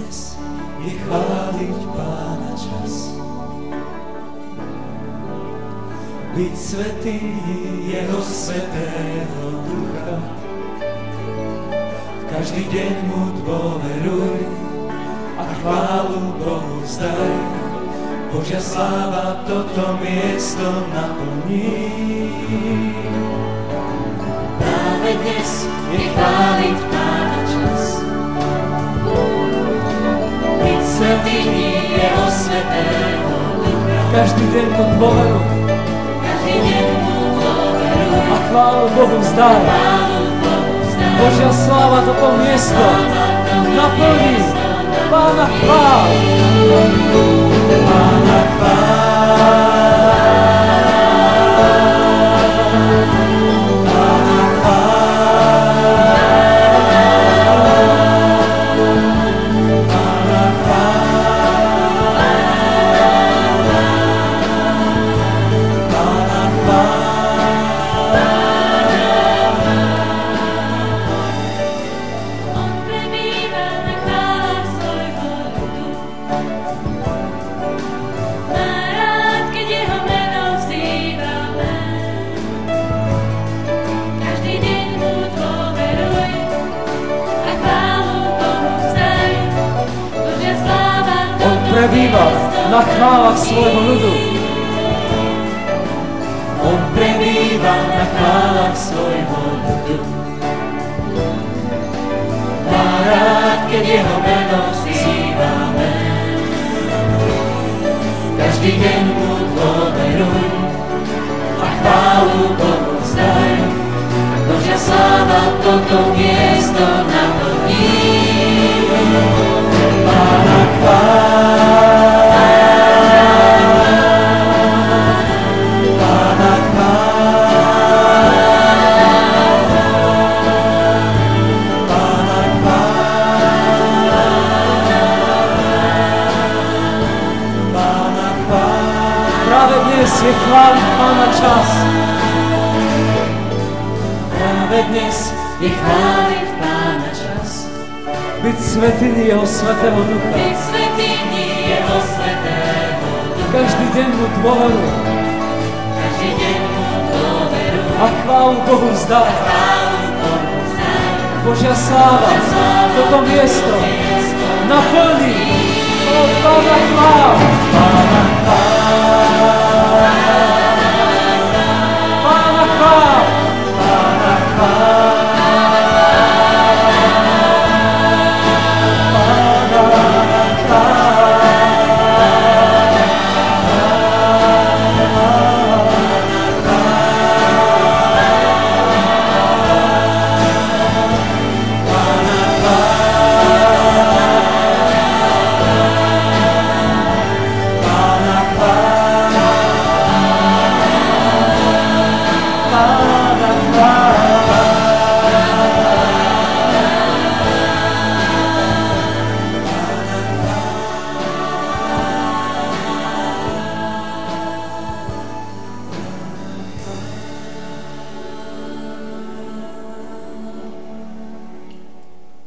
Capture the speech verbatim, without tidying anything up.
dnes je chváliť Pána čas. Byť svätý Jeho svätého Ducha, v každý deň mu dôveruj a chválu Bohu vzdaj. Božia sláva toto miesto naplní. Práve dnes je chváliť Pána čas. Byť svätý Jeho svätého Ducha, Každý deň mu dôveruj každý deň mu dôveruj a chválu Bohu vzdaj. chválu Bohu vzdaj. Božia sláva toto miesto naplní. Pána chvál. Pána chvál. Prebýva na chválach svojho ľudu. On prebýva na chválach svojho ľudu. Má rád, keď jeho meno vzývame. Každý deň mu dôveruj a chválu Bohu vzdaj. Božia sláva toto miesto naplní. Pána chvál. Je chváliť Pána čas. Práve dnes je chváliť Pána čas. Byť svätyný Jeho svätého Ducha. Byť svätyný Jeho svätého Ducha. Každý deň mu dôveruj Každý deň mu dôveruj a chválu Bohu vzdaj. chválu Bohu vzdaj. Božia sláva toto miesto naplní. O Pána chvál.